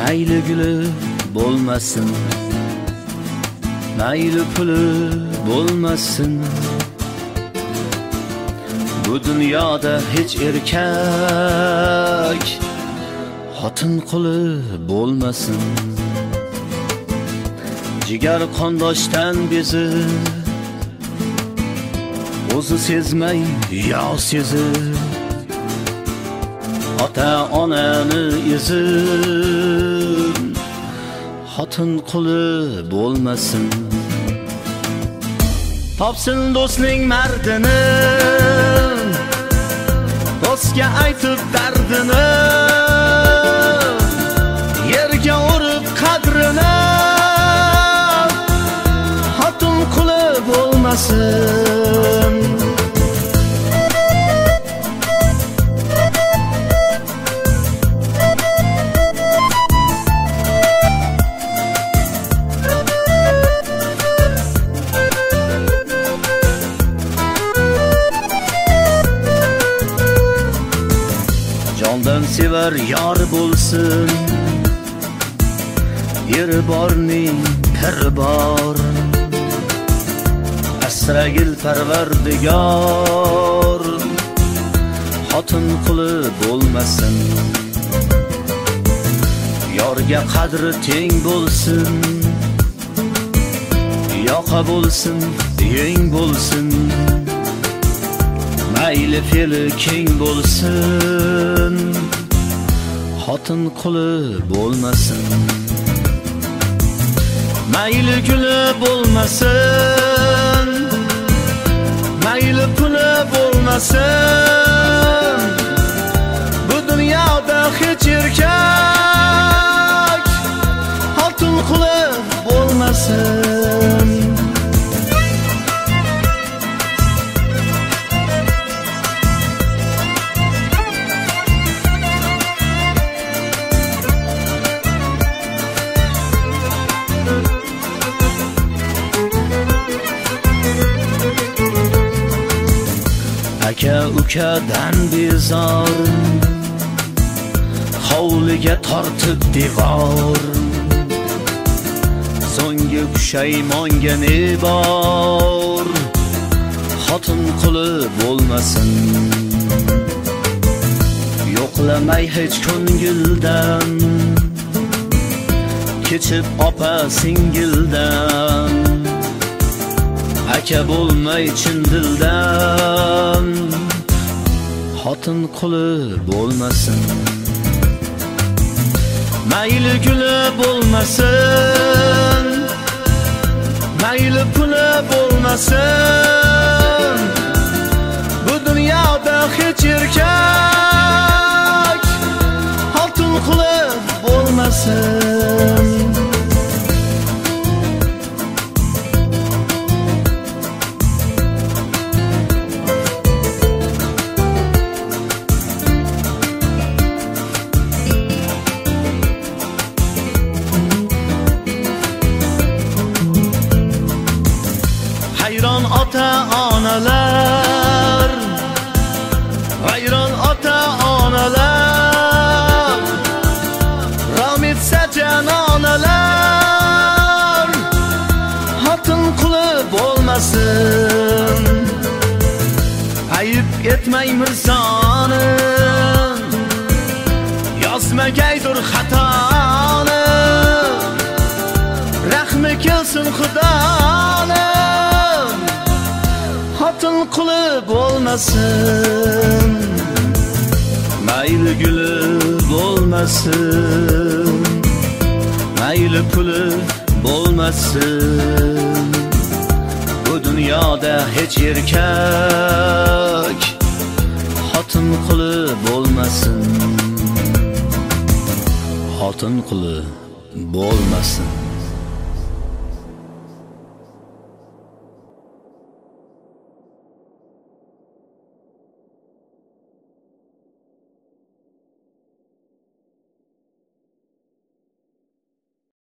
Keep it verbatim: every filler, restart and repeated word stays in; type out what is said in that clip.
mayli guli bo'lmasin, mayli puli bo'lmasin. Bu dunyoda hech erkak xotin quli bo'lmasin. Jigar qondoshdan bezi, o'zi sezmay yo sezib, ota onani izi xotin quli bo'lmasin. Topsin do'stning mardini, do'stga aytib dardini, yerga urib qadrini, xotin quli bo'lmasin. Jondan sevar yor bo'lsin, eri borning piri bor, asragil parvardigor xotin quli bo'lmasin. Yorga qadri teng bo'lsin, yoqa bo'lsin, yeng bo'lsin, mayli fe'li keng bo'lsin, xotin quli bo'lmasin. Mayli guli bo'lmasin, mayli puli bo'lmasin. Bu dunyoda hech erkak xotin quli bo'lmasin. Aka ukadan bezor, hovliga tortib devor, so'nggi pushaymonga ne bor, xotin quli bo'lmasin. Yo'qlamay hech ko'ngildan, kechib opa singildan, aka bo'lmay chin dildan, xotin quli bo'lmasin. Mayli guli bo'lmasin, mayli puli bo'lmasin. Bu dunyoda hech erkak xotin quli bo'lmasin. Hayron ota onalar, hayron ota onalar, rom etsa janonalar, xotin quli bo'lmasin. Ayib etmay mirzoni, yozmagaydir xatoni, rahmi kelsin xudoni, xotin quli bo'lmasin. Mayli guli bo'lmasin, mayli puli bo'lmasin. Bu dunyoda hech erkak xotin quli bo'lmasin, xotin quli bo'lmasin.